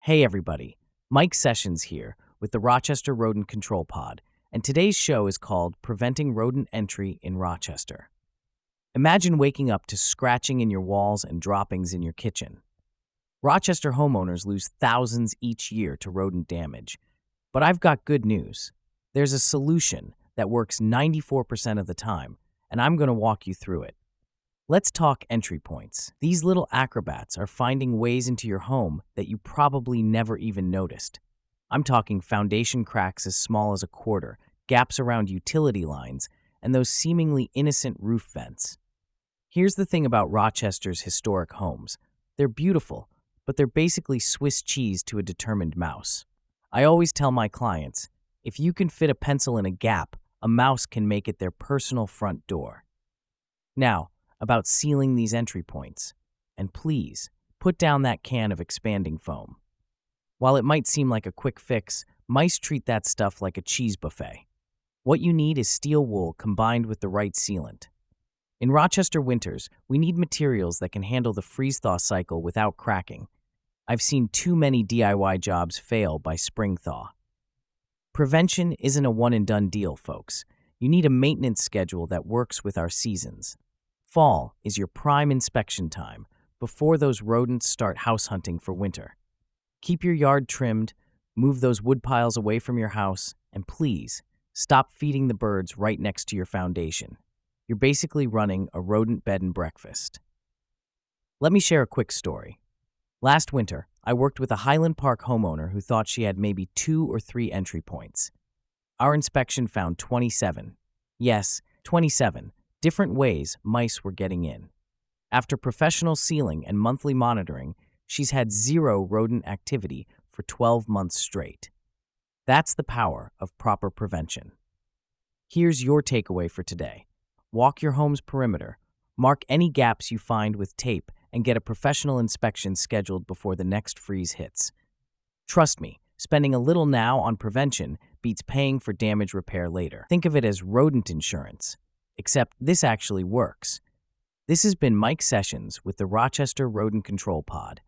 Hey everybody, Mike Sessions here with the Rochester Rodent Control Pod, and today's show is called Preventing Rodent Entry in Rochester. Imagine waking up to scratching in your walls and droppings in your kitchen. Rochester homeowners lose thousands each year to rodent damage. But I've got good news. There's a solution that works 94% of the time, and I'm going to walk you through it. Let's talk entry points. These little acrobats are finding ways into your home that you probably never even noticed. I'm talking foundation cracks as small as a quarter, gaps around utility lines, and those seemingly innocent roof vents. Here's the thing about Rochester's historic homes. They're beautiful, but they're basically Swiss cheese to a determined mouse. I always tell my clients, if you can fit a pencil in a gap, a mouse can make it their personal front door. Now, about sealing these entry points. And please, put down that can of expanding foam. While it might seem like a quick fix, mice treat that stuff like a cheese buffet. What you need is steel wool combined with the right sealant. In Rochester winters, we need materials that can handle the freeze-thaw cycle without cracking. I've seen too many DIY jobs fail by spring thaw. Prevention isn't a one-and-done deal, folks. You need a maintenance schedule that works with our seasons. Fall is your prime inspection time before those rodents start house hunting for winter. Keep your yard trimmed, move those wood piles away from your house, and please, stop feeding the birds right next to your foundation. You're basically running a rodent bed and breakfast. Let me share a quick story. Last winter, I worked with a Highland Park homeowner who thought she had maybe 2 or 3 entry points. Our inspection found 27. Yes, 27. Different ways mice were getting in. After professional sealing and monthly monitoring, she's had 0 rodent activity for 12 months straight. That's the power of proper prevention. Here's your takeaway for today. Walk your home's perimeter, mark any gaps you find with tape, and get a professional inspection scheduled before the next freeze hits. Trust me, spending a little now on prevention beats paying for damage repair later. Think of it as rodent insurance. Except this actually works. This has been Mike Sessions with the Rochester Rodent Control Pod.